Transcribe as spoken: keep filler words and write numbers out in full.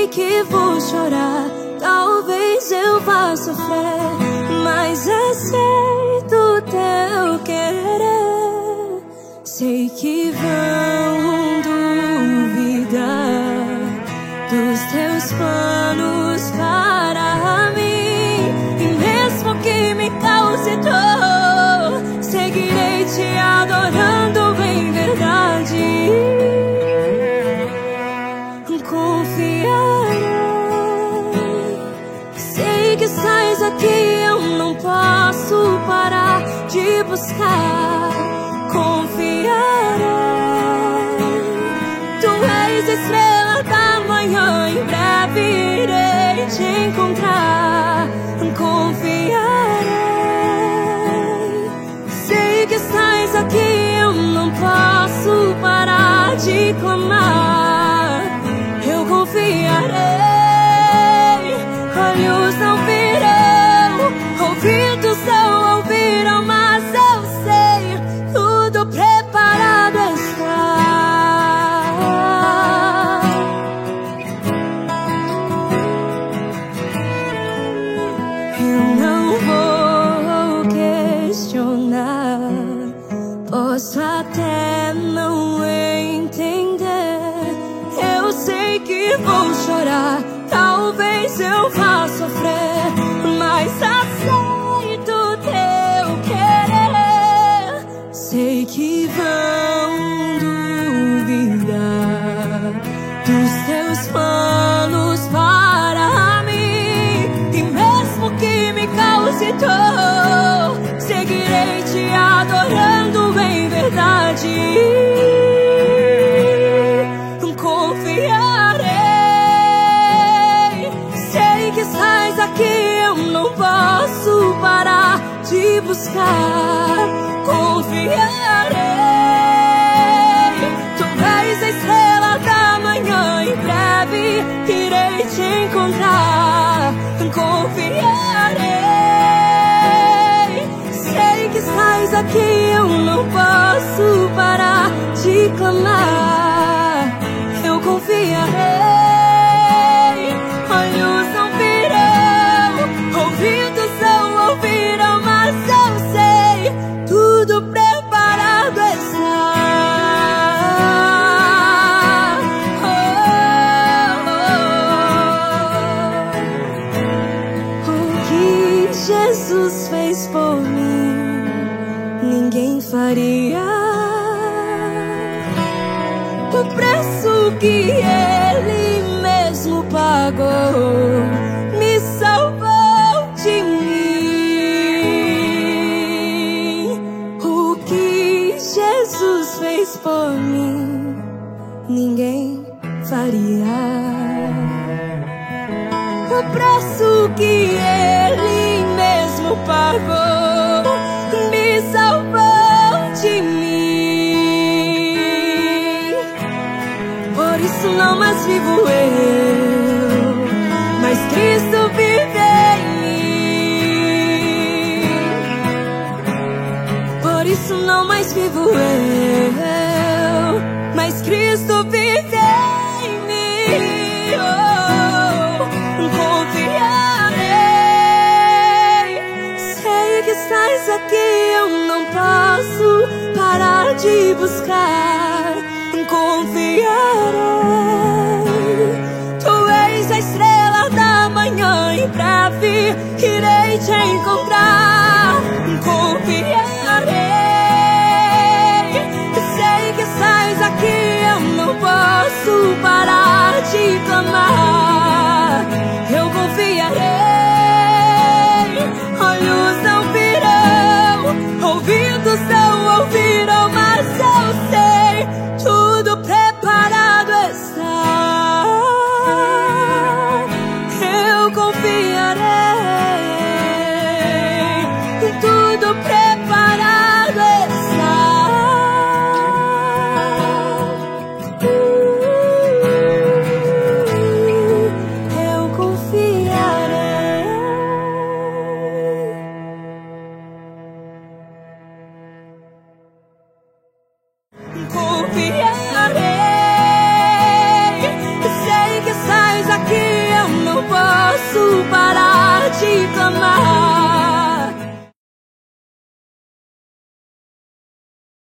que vou chorar, talvez eu vá sofrer, mas aceito teu querer. Sei que vão duvidar dos teus planos para mim, e mesmo que me cause dor, seguirei te adorando em verdade. Confiarei, sei que estás aqui, eu não posso parar de buscar. Confiarei, tu és a estrela da manhã, em breve irei te encontrar. Confiarei, sei que estás aqui, eu não posso parar de clamar. Eu confiarei, olhos não virão, ouvidos não ouviram, mas eu sei, tudo preparado está. Eu não vou questionar, posso até não entender. Eu sei que vou chorar, talvez eu vá sofrer, mas aceito teu querer. Sei que vão duvidar dos teus planos para mim, e mesmo que me cause dor, seguirei te adorando em verdade. Confiarei, sei que estás aqui, eu não posso parar de buscar. Confiarei, tu és a estrela da manhã, em breve irei te encontrar. Confiarei, sei que estás aqui, eu não posso parar de clamar. Eu confiarei, olhos não virão, ouvidos não ouviram, mas eu sei, tudo preparado está. Oh, oh. O que Jesus fez por mim, ninguém faria. O preço que Ele mesmo pagou me salvou de mim. O que Jesus fez por mim, ninguém faria. O preço que Ele mesmo pagou me salvou de mim. Por isso não mais vivo eu, mas Cristo vive em mim. Por isso não mais vivo eu, mas Cristo vive em mim. Oh, confiarei, sei que estás aqui, eu não posso parar de buscar. Confiarei, tu és a estrela da manhã, em breve irei te encontrar. Confiarei, sei que estás aqui, eu não posso parar de clamar.